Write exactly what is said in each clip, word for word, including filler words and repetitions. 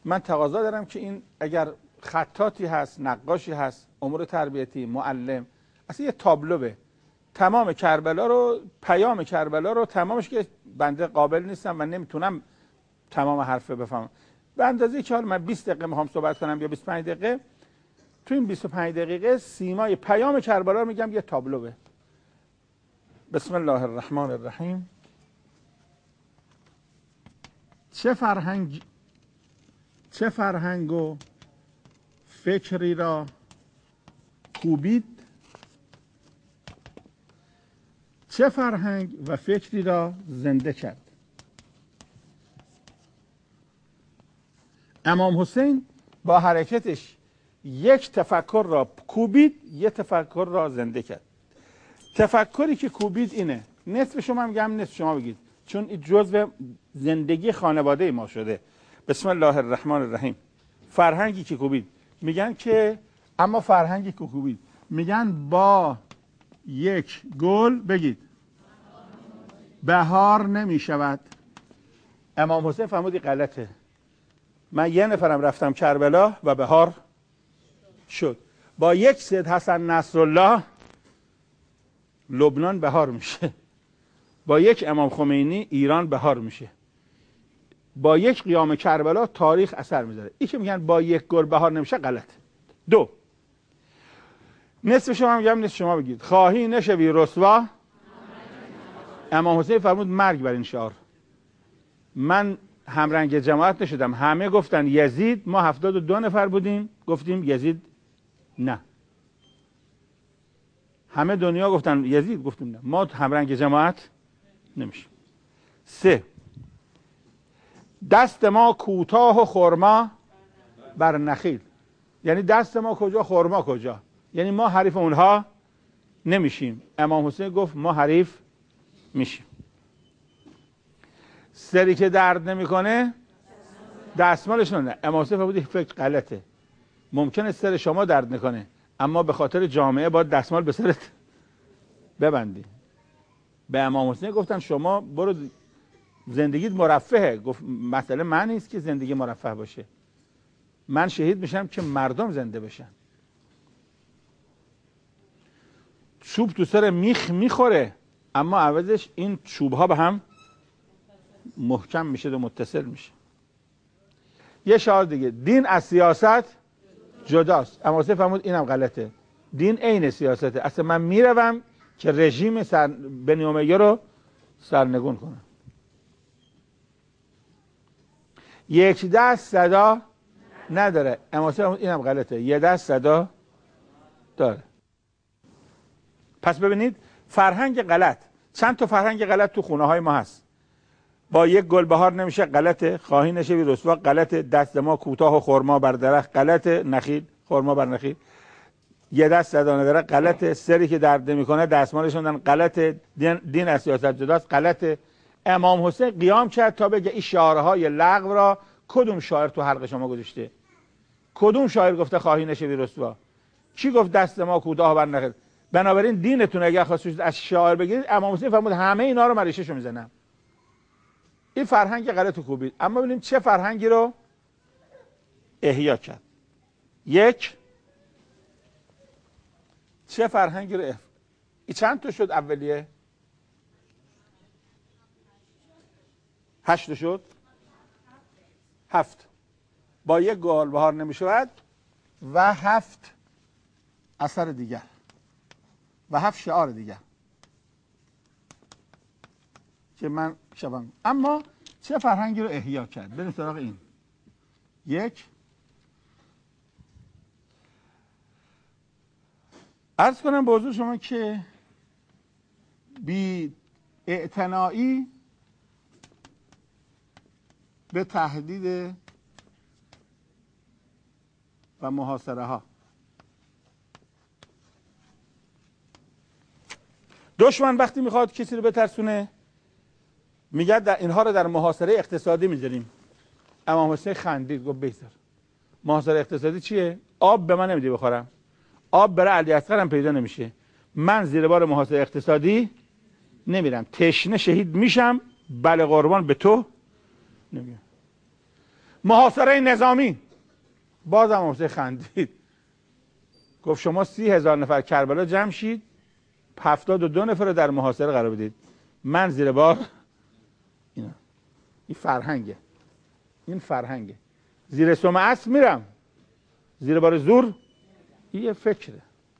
من تقاضا دارم که این اگر خطاطی هست، نقاشی هست، امور تربیتی، معلم، اصلا یه تابلوه تمام کربلا رو، پیام کربلا رو تمامش، که بنده قابل نیستم و نمیتونم تمام حرفه بفهمم، به اندازه که حالا من بیست دقیقه میخوام صحبت کنم یا بیست و پنج دقیقه، تو این بیست و پنج دقیقه سیمای پیام کربلا رو میگم، یه تابلوه. بسم الله الرحمن الرحیم. چه فرهنگ چه فرهنگ و فکری را کوبید، چه فرهنگ و فکری را زنده کرد. امام حسین با حرکتش یک تفکر را کوبید، یک تفکر را زنده کرد. تفکری که کوبید اینه، نصف شما میگم، نصف شما بگید، چون این جزء زندگی خانواده ما شده. بسم الله الرحمن الرحیم. فرهنگی که کوبید، میگن که اما فرهنگی که کوبید، میگن با یک گل بگید بهار نمی شود. امام حسین فرمودی غلطه. من یه نفرم رفتم کربلا و بهار شد. با یک سید حسن نصرالله لبنان بهار میشه. با یک امام خمینی ایران بهار میشه. با یک قیام کربلا تاریخ اثر میذاره. این که میگن با یک گل بهار نمیشه غلطه. دو، نصف شما میگم، نصف شما بگید. خواهی نشوی رسوا. امام حسین فرمود مرگ بر این شعار. من همرنگ جماعت نشدم، همه گفتن یزید، ما هفتاد و دو نفر بودیم گفتیم یزید نه. همه دنیا گفتن یزید، گفتیم نه، ما همرنگ جماعت نمیشیم. سه، دست ما کوتاه و خرما بر نخیل. یعنی دست ما کجا، خرما کجا، یعنی ما حریف اونها نمیشیم. امام حسین گفت ما حریف میشیم. سری که درد نمیکنه دستمالش نه. امام حسین فرمود فکر غلطه. ممکنه سر شما درد نکنه، اما به خاطر جامعه باید دستمال به سرت ببندی. به امام حسین گفتن شما برو زندگیت مرفهه. گفت مسئله من نیست که زندگی مرفه باشه، من شهید میشم که مردم زنده بشن. چوب تو سر میخ میخوره، اما عوضش این چوب ها به هم محکم میشه و متصل میشه. یه شعار دیگه، دین از سیاست جداست. اما حسین فرمود اینم غلطه. دین عین سیاسته. اصلا من میروم که رژیم سر... بنی امیه رو سرنگون کنم. یک دست صدا نداره. اما حسین فرمود اینم غلطه. یه دست صدا داره. پس ببینید فرهنگ غلط، چند تا فرهنگ غلط تو خونه های ما هست. با یک گل بهار نمیشه غلطه. خواهی نشوی رسوا غلطه. دست ما کوتاه و خرما بر درخت غلطه. نخیل، خرما بر نخیل. یه دست صدا نداره غلطه. سری که درد نمیکنه دستمالشون دادن غلطه. دین, دین از سیاست جداست غلطه. امام حسین قیام کرد تا بگه این شعارهای لغو را کدوم شاعر تو حلق شما گذاشته؟ کدوم شاعر گفته خواهی نشوی رسوا؟ کی گفت دست ما کوتاه بر نخیل؟ بنابراین دینتون اگه خواستید از شاعر بگیرید، امام حسین فرمود همه اینا رو من ریشه‌شو میزنم. این فرهنگ غلط و کوبید. اما ببینیم چه فرهنگی رو احیا کرد. یک، چه فرهنگی رو احیا. این چند تا شد اولیه؟ هشت شد؟ هفت. با یک گل بهار نمیشود و هفت اثر دیگر و هفت شعار دیگر که من شبم. اما چه فرهنگی رو احیا کرد؟ بریم سراغ این. یک، عرض کنم به حضور شما که بی اعتنایی به تهدید و محاصره ها. دشمن وقتی میخواد کسی رو بترسونه میگه در اینها رو در محاصره اقتصادی میذاریم. امام حسین خندید گفت بذار. محاصره اقتصادی چیه؟ آب به من نمیدی بخورم، آب برای علی اصغر هم پیدا نمیشه، من زیر بار محاصره اقتصادی نمیرم، تشنه شهید میشم، بله قربان به تو نمیگم. محاصره نظامی. بازم امام حسین خندید، گفت شما سی هزار نفر کربلا جمع شید، هفتاد و دو نفر رو در محاصره قرار بدید، من زیر بار. اینا این فرهنگه، این فرهنگه. زیر سم اسب میرم، زیر بار زور. این یه فکره.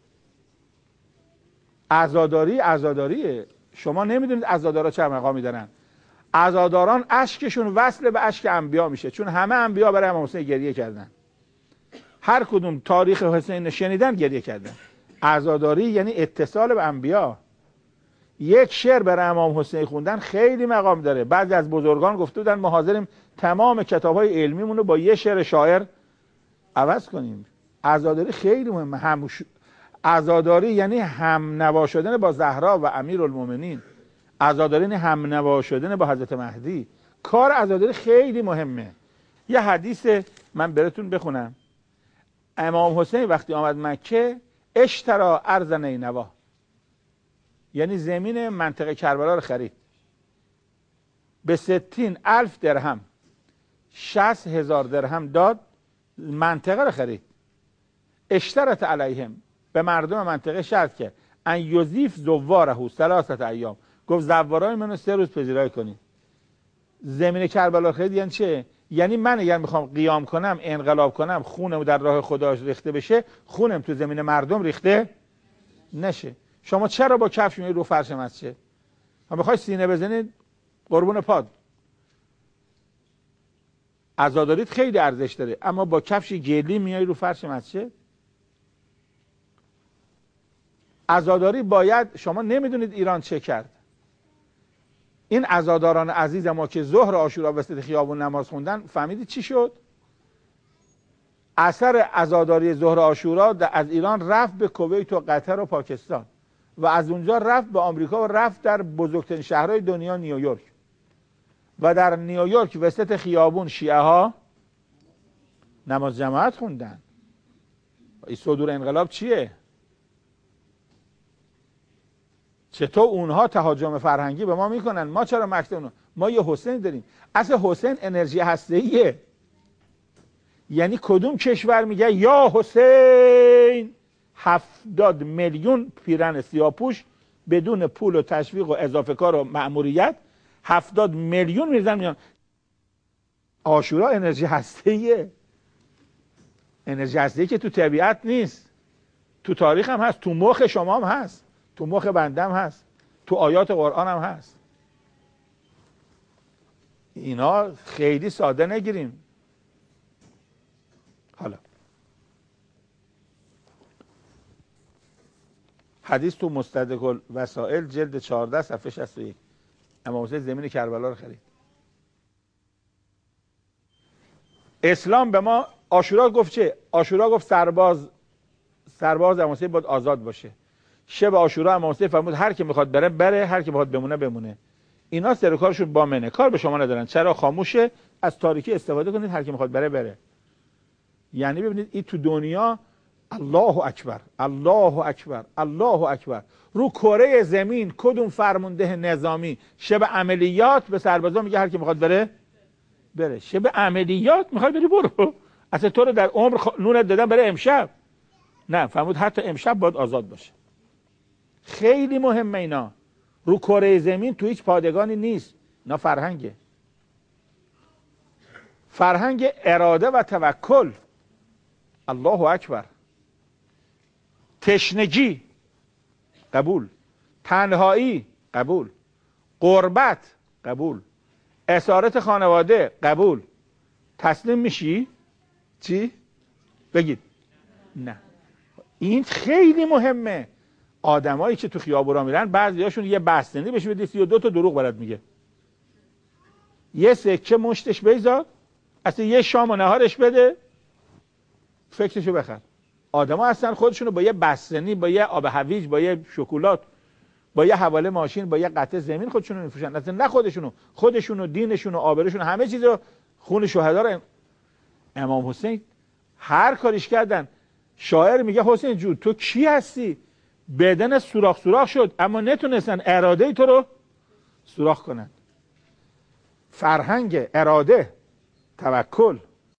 عزاداری عزاداریه. شما نمیدونید عزادارا چه مقامی دارن. عزاداران اشکشون وصل به اشک انبیا میشه، چون همه انبیا برای امام حسین گریه کردن. هر کدوم تاریخ حسین شنیدن گریه کردن. عزاداری یعنی اتصال به انبیا. یک شعر برای امام حسین خوندن خیلی مقام داره. بعضی از بزرگان گفته بودن ما حاضریم تمام کتاب‌های علمیمون رو با یه شعر شاعر عوض کنیم. عزاداری خیلی مهمه. همش... عزاداری یعنی هم نوا شدن با زهرا و امیرالمومنین. عزاداری یعنی هم نوا شدن با حضرت مهدی. کار عزاداری خیلی مهمه. یه حدیث من براتون بخونم. امام حسین وقتی آمد مکه اشترا ارض نینوا، یعنی زمین منطقه کربلا رو خرید به ستین الف درهم، شصت هزار درهم داد، منطقه رو خرید. اشترت علیهم، به مردم منطقه شرط کرد ان یضیف زواره ثلاثه ایام، گفت زوارای منو سه روز پذیرایی کنید. زمین کربلا رو خرید یعنی چه؟ یعنی من اگر میخوام قیام کنم، انقلاب کنم، خونم در راه خدا ریخته بشه، خونم تو زمین مردم ریخته نشه. شما چرا با کفش میای رو فرش مسجد؟ ما میخوای سینه بزنید قربون پاد. عزاداریت خیلی ارزش داره، اما با کفش گلی میای رو فرش مسجد؟ عزاداری باید، شما نمیدونید ایران چه کرد. این عزاداران عزیز ما که ظهر عاشورا وسط خیابون نماز خوندن، فهمیدید چی شد؟ اثر عزاداری ظهر عاشورا از ایران رفت به کویت و قطر و پاکستان و از اونجا رفت به آمریکا و رفت در بزرگترین شهرهای دنیا نیویورک. و در نیویورک وسط خیابون شیعه ها نماز جماعت خوندن. این صدور انقلاب چیه؟ چطور اونها تهاجم فرهنگی به ما میکنن، ما چرا مکتب اونها؟ ما یه حسین داریم. اصل حسین انرژی هسته‌ایه. یعنی کدوم کشور میگه یا حسین؟ هفتاد میلیون پیرن سیاپوش بدون پول و تشویق و اضافه کار و مأموریت هفتاد میلیون میزنن میان. عاشورا انرژی هسته‌ایه. انرژی هسته‌ای که تو طبیعت نیست، تو تاریخ هم هست، تو مخ شما هم هست، تو مخ بنده هم هست، تو آیات قرآن هم هست. اینا خیلی ساده نگیریم. حالا حدیث تو مستدرک الوسائل جلد چهارده صفحه شصت و یک. امام حسین زمین کربلا رو خرید. اسلام به ما عاشورا گفت چه؟ عاشورا گفت سرباز سرباز امام حسین باید آزاد باشه. شب عاشورا امام حسین فرمود هر کی میخواد بره بره، هر کی میخواد بمونه بمونه. اینا سر کارشون با منه، کار به شما ندارن. چرا؟ خاموشه، از تاریکی استفاده کنید، هر کی میخواد بره بره. یعنی ببینید این تو دنیا الله اکبر، الله اکبر، الله اکبر. رو کره زمین کدوم فرمانده نظامی شب عملیات به سربازا میگه هر کی میخواد بره بره؟ شب عملیات میخوای بری برو. اصلا تو رو در عمر خ... نونت دادن برای امشب. نه، فرمود حتی امشب باید آزاد باشه. خیلی مهمه اینا. رو کره زمین تو هیچ پادگانی نیست. اینا فرهنگه. فرهنگ اراده و توکل. الله اکبر. تشنگی قبول، تنهایی قبول، غربت قبول، اسارت خانواده قبول. تسلیم میشی؟ چی؟ بگید. نه. این خیلی مهمه. آدمایی که تو خیابونا میرن بعضیاشون یه بستنی بهش بدی سی و دو تا دروغ برات میگه. یه سکه مشتش بیزاد، اصلا یه شام و نهارش بده، فکرشو بخر. آدما اصلا خودشونو با یه بستنی، با یه آب هویج، با یه شکلات، با یه حواله ماشین، با یه قطعه زمین خودشونو میفروشن. اصلا نه خودشونو، خودشونو، دینشونو، آبروشونو، همه چیزو، خون شهدا رو. امام حسین هر کاریش کردن. شاعر میگه حسین جون تو کی هستی؟ بدن سوراخ سوراخ شد اما نتونستن اراده تو رو سوراخ کنن. فرهنگ اراده، توکل.